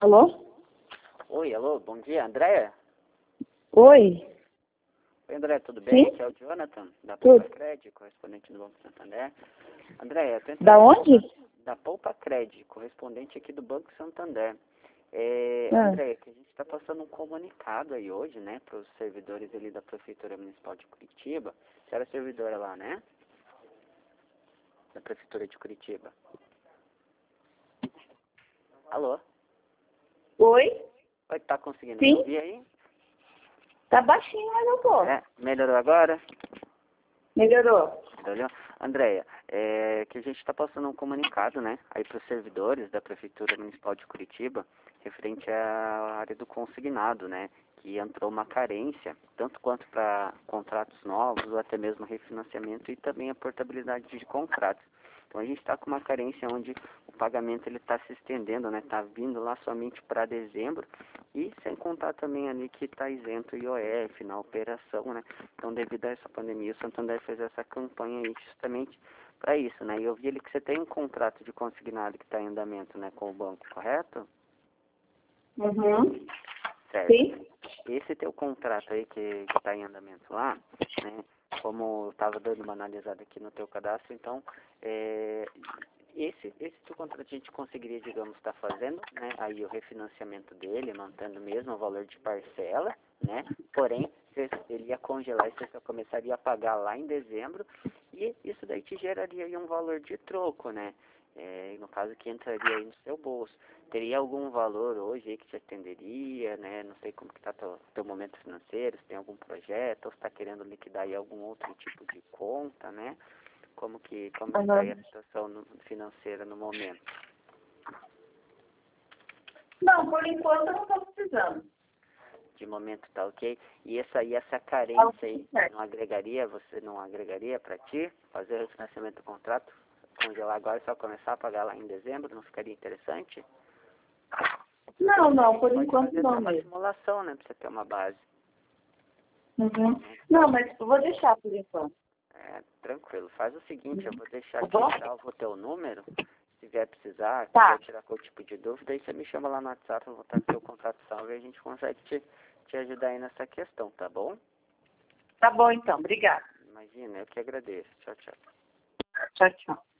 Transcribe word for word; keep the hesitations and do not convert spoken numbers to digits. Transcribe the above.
Alô? Oi, alô, bom dia, Andréia? Oi? Oi, André, tudo bem? Sim? Aqui é o Jonathan, da Tudo. Poupa Cred, correspondente do Banco Santander. Andréia, eu tô entrando Da em onde? contato da Poupa Cred, correspondente aqui do Banco Santander. É, Ah, Andréia, que a gente está passando um comunicado aí hoje, né, para os servidores ali da Prefeitura Municipal de Curitiba. Você era servidora lá, né? Da Prefeitura de Curitiba. Alô? Oi? Oi, tá conseguindo me Sim? ouvir aí? Tá baixinho, mas eu tô. É, melhorou agora? Melhorou. Entendeu? Andréia, é que a gente está passando um comunicado, né, aí para os servidores da Prefeitura Municipal de Curitiba, referente à área do consignado, né, que entrou uma carência, tanto quanto para contratos novos, ou até mesmo refinanciamento, e também a portabilidade de contratos. Então a gente está com uma carência onde o pagamento ele está se estendendo, né, está vindo lá somente para dezembro, e sem contar também ali que está isento o I O F na operação, né. Então, devido a essa pandemia, o Santander fez essa campanha aí justamente para isso, né? E eu vi ali que você tem um contrato de consignado que está em andamento, né, com o banco, correto? Uhum. Certo. Sim? Esse teu contrato aí que está em andamento lá, né? Como eu estava dando uma analisada aqui no teu cadastro, então, é, esse, esse teu contrato a gente conseguiria, digamos, estar fazendo, né? Aí o refinanciamento dele, mantendo mesmo o valor de parcela, né? Porém, você- ele ia congelar e você só começaria a pagar lá em dezembro, e isso daí te geraria aí um valor de troco, né? É, no caso que entraria aí no seu bolso. Teria algum valor hoje aí que te atenderia, né? Não sei como que está teu, teu momento financeiro, se tem algum projeto, ou se está querendo liquidar aí algum outro tipo de conta, né? Como que, como que está aí a Uhum. situação no- financeira no momento? Não, por enquanto eu não tô precisando. De momento tá ok? E essa aí, essa Tá carência tudo aí, certo. não agregaria, você não agregaria para ti? Fazer o refinanciamento do contrato? Congelar agora e só começar a pagar lá em dezembro, não ficaria interessante? Não, não, por Pode enquanto fazer até não uma mesmo. simulação, né? Pra você ter uma base. Uhum. Né? Não, mas eu vou deixar por enquanto. É, tranquilo. Faz o seguinte, eu vou deixar Tá aqui bom? salvo o teu número. Se vier precisar, quiser Tá. tirar qualquer tipo de dúvida, aí você me chama lá no WhatsApp, eu vou estar com o teu contato salvo e a gente consegue te, te ajudar aí nessa questão, tá bom? Tá bom então. Obrigada. Imagina, eu que agradeço. Tchau, tchau. Tchau, tchau.